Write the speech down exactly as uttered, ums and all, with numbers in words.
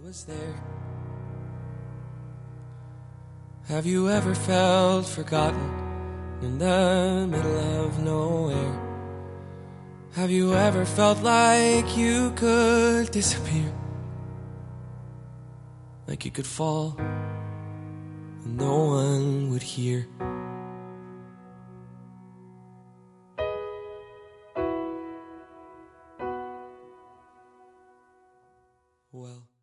was there. Have you ever felt forgotten in the middle of nowhere? Have you ever felt like you could disappear? Like you could fall and no one would hear? Well,